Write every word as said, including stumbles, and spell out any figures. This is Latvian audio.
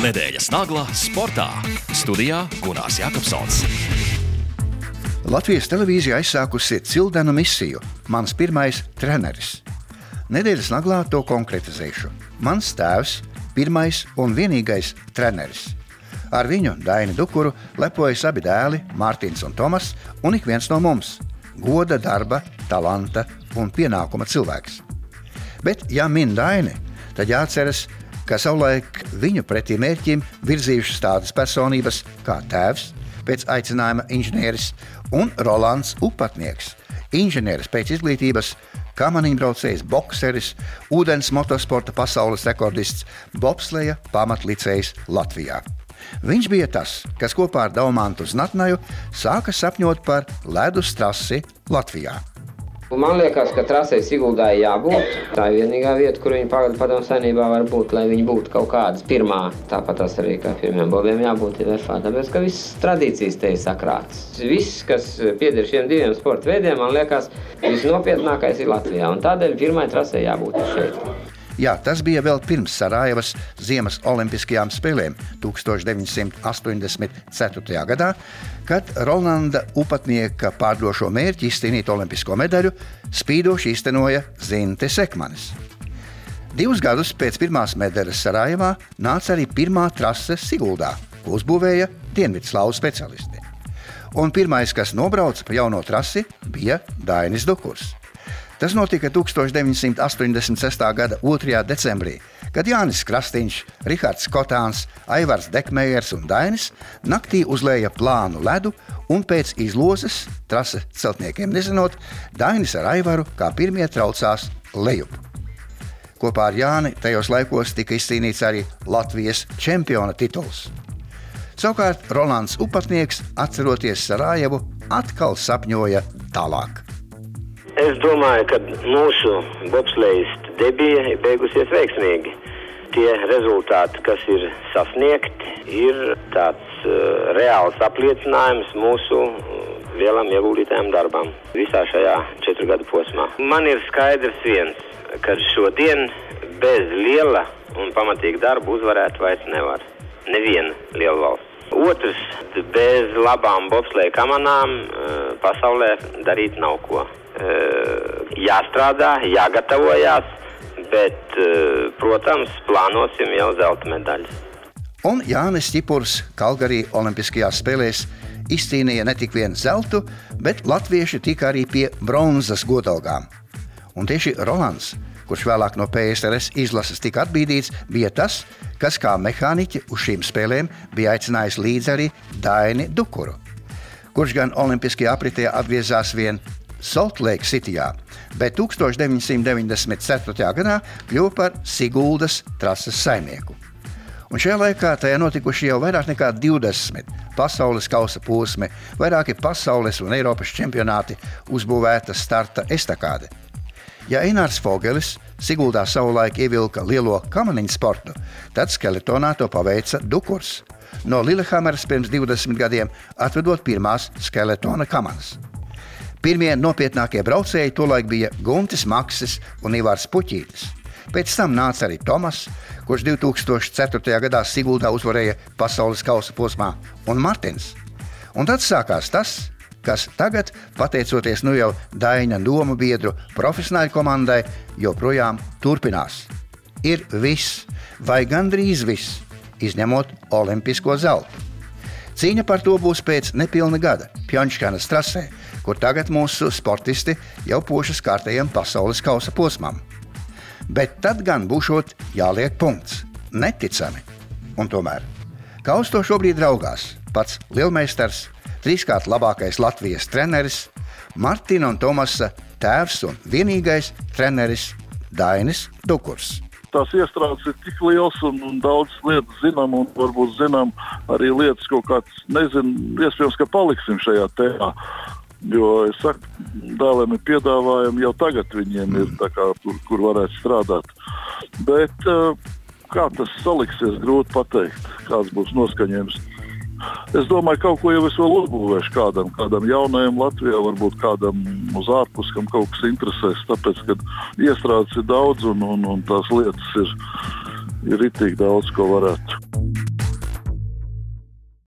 Nedēļas naglā sportā. Studijā Gunārs Jakobsons. Latvijas televīzija aizsākusi cildenu misiju Mans pirmais treneris. Nedēļas naglā to konkretizēšu. Mans tēvs, pirmais un vienīgais treneris. Ar viņu, Daini Dukuru, lepojas abi dēli, Mārtiņš un Tomas, un ik viens no mums – goda, darba, talanta un pienākuma cilvēks. Bet, ja min Daini, tad jāatceras, ka savulaik viņu pretī mērķim virzījušas tādas personības kā tēvs, pēc aicinājuma inženieris, un Rolands Upatnieks, inženieris pēc izglītības, kamaniņbraucējs, bokseris, ūdens motosporta pasaules rekordists, bobsleja pamatlicējs Latvijā. Viņš bija tas, kas kopā ar Daumantu Znatnaju sāka sapņot par ledus trasi Latvijā. Man liekas, ka trasei Siguldā jābūt. Tā ir vienīgā vieta, kur viņa pagaidu padomu savienībā var būt, lai viņa būtu kaut kādas pirmā. Tāpat tas arī kā pirmiem bobiem jābūt ir vērfā, tāpēc, ka visas tradīcijas te ir sakrātas. Viss, kas pieder šiem diviem sporta veidiem, man liekas, visnopietnākais ir Latvijā, un tādēļ pirmai trasei jābūt šeit. Jā, tas bija vēl pirms Sarajevas Ziemas olimpiskajām spēlēm tūkstoš deviņi simti astoņdesmit ceturtajā gadā, kad Rolanda Upatnieka pārdošo mērķi izcīnīt olimpisko medaļu spīdoši īstenoja Zinte Sekmanis. Divus gadus pēc pirmās medaļas Sarajevā nāca arī pirmā trase Siguldā, ko uzbūvēja Dienvidslavas speciālisti. Un pirmais, kas nobrauca pa jauno trasi, bija Dainis Dukurs. Tas notika tūkstoš deviņi simti astoņdesmit sestā gada otrajā decembrī, kad Jānis Krastīņš, Rihards Kotāns, Aivars Dekmējers un Dainis naktī uzlēja plānu ledu un pēc izlozes, trase celtniekiem nezinot, Dainis ar Aivaru kā pirmie traucās lejup. Kopā ar Jāni tajos laikos tika izcīnīts arī Latvijas čempiona tituls. Savukārt Rolands Upatnieks, atceroties Sarajevu, atkal sapņoja tālāk. Es domāju, ka mūsu bobslejistu debija ir beigusies veiksmīgi. Tie rezultāti, kas ir sasniegti, ir tāds uh, reāls apliecinājums mūsu lielam ieguldītajam darbam visā šajā četru gadu posmā. Man ir skaidrs viens, ka šodien bez liela un pamatīga darba uzvarēt vairs nevar. Neviena liela valsts. Otrs, bez labām bobsleja kamanām uh, pasaulē darīt nav ko. Jāstrādā, jāgatavojās, bet, protams, plānosim jau zelta medaļas. Un Jānis Ķipurs Kalgarī olimpiskajās spēlēs izcīnīja ne tik vien zeltu, bet latvieši tika arī pie bronzas godalgām. Un tieši Rolands, kurš vēlāk no P S R S izlases tika atbīdīts, bija tas, kas kā mehāniķi uz šīm spēlēm bija aicinājis līdz arī Daini Dukuru, kurš gan olimpiskajā apritē atgriezās vien Salt Lake Cityjā, bet tūkstoš deviņi simti deviņdesmit ceturtajā gadā kļuva par Siguldas trases saimnieku. Un šajā laikā tajā notikuši jau vairāk nekā divdesmit pasaules kausa posmi, vairāki pasaules un Eiropas čempionāti, uzbūvēta starta estakāde. Ja Einārs Fogelis Siguldā savulaik ievilka lielo kamaniņu sportu, tad skeletonā to paveica Dukurs. No Lillehammeras pirms divdesmit gadiem atvedot pirmās skeletona kamanas. Pirmie nopietnākie braucēji tolaik bija Guntis Maksis un Ivars Puķītis. Pēc tam nāca arī Tomas, kurš divtūkstoš ceturtajā gadā Siguldā uzvarēja pasaules kausa posmā, un Martins. Un tad sākās tas, kas tagad, pateicoties nu jau Daina domu biedru profesionāļu komandai, joprojām turpinās. Ir viss, vai gandrīz viss, izņemot olimpisko zeltu. Cīņa par to būs pēc nepilna gada Pjončkanas trasē, kur tagad mūsu sportisti jau pošas kārtējiem pasaules kausa posmam. Bet tad gan būšot jāliek punkts. Neticami. Un tomēr, kā uz to šobrīd raugās pats lielmeistars, trīskārt labākais Latvijas treneris, Martina un Tomasa tēvs un vienīgais treneris Dainis Dukurs. Tās iestrādes ir tik liels un, un daudz lietas zinām, un varbūt zinām arī lietas kaut kāds, nezinu, iespējams, ka paliksim šajā tēmā. Jo, es saku, dēliem ir piedāvājumi, jau tagad viņiem ir tā kā, kur, kur varētu strādāt. Bet kā tas saliksies, grūti pateikt, kāds būs noskaņojums. Es domāju, kaut ko jau es vēl uzbūvēšu kādam, kādam jaunajam Latvijā, varbūt kādam uz ārpus, kam kaut kas interesēs, tāpēc, ka iestrādes ir daudz un, un, un tās lietas ir, ir ritīgi daudz, ko varētu.